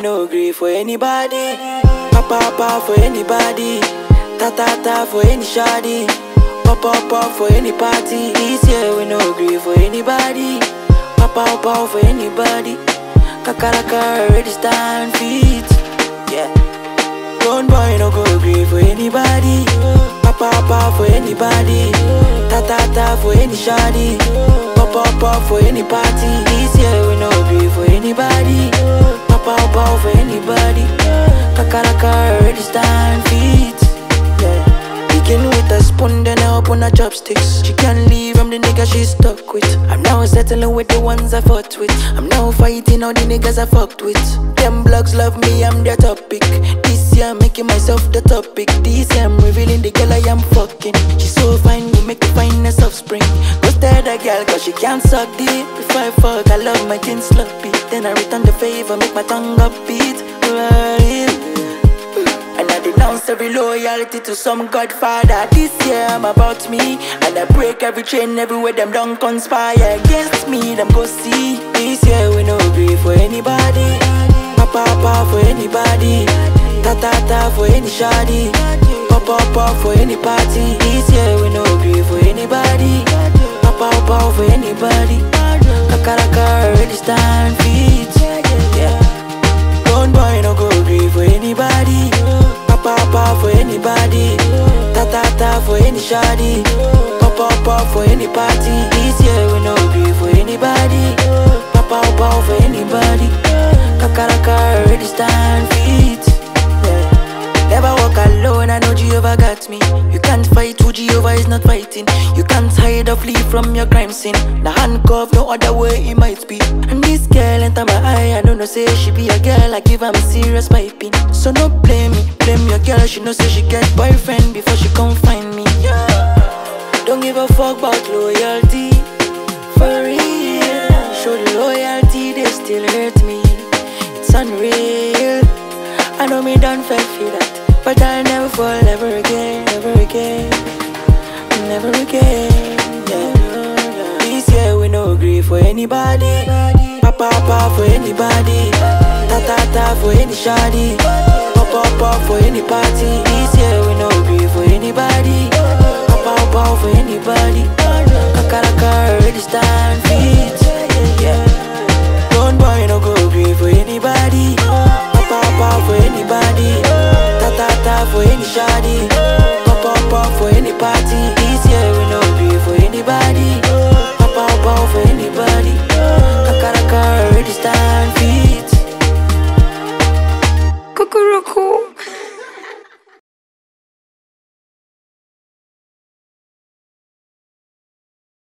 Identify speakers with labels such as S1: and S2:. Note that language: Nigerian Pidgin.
S1: we no agree for anybody. Papa for anybody. Ta for any shoddy. Pop for any party. This year we no agree for anybody. Papa for anybody. Kakaraka already stand feet. Yeah. Don't boy no go agree for anybody. Papa for anybody. Ta for any shoddy. Pop for any party. This year we no agree for anybody. Papa for anybody. Kakaraka already stand feet. Yeah. Begin with a spoon, then I open her chopsticks. She can't leave, I'm the nigga she's stuck with. I'm now settling with the ones I fought with. I'm now fighting all the niggas I fucked with. Them blogs love me, I'm their topic. This year I'm making myself the topic. This year I'm revealing the girl I am fucking. She's so fine, we make the finest offspring. Go stare the girl cause she can't suck deep. Before I fuck, I love my kin sloppy. Then I return the favor, make my tongue upbeat. And I denounce every loyalty to some godfather. This year I'm about me. And I break every chain everywhere them don't conspire against me, them go see. This year we no agree for anybody. Papa for anybody. Ta for any shoddy. Pop for any party. This year we no agree for anybody. Papa for anybody. Kakaraka already stand feet. Yeah. Don't boy no go agree for anybody. Papa for anybody. Ta for any shoddy. Pop for any party. This year we no agree for anybody. Papa for anybody. Kakaraka already stand feet. Yeah. Never walk alone, I know Jehovah got me. You can't fight who Jehovah is not fighting. You can't hide or flee from your crime scene. The handcuff, no other way it might be. And this girl enter my eye, I don't know say she be a girl, I give her a serious piping. So no blame me, blame your girl, she know say she get boyfriend before she come find me. Yeah. Don't give a fuck about loyalty. For real, show the loyalty, they still hurt me. It's unreal. I know me don't feel that, but I'll never fall ever again, never again, never again. Yeah. This year we no agree for anybody. Papa for anybody. Ta for any shoddy. Pop for any party. This year we no agree for anybody. Papa for anybody. Kakaraka already stand feet. Yeah. Don't boy no go agree for anybody. Papa for anybody. Ta for any shoddy. Pop for any party. This year we no agree for anybody. Papa for anybody. Kakaraka already stand feet.
S2: Cuckoo.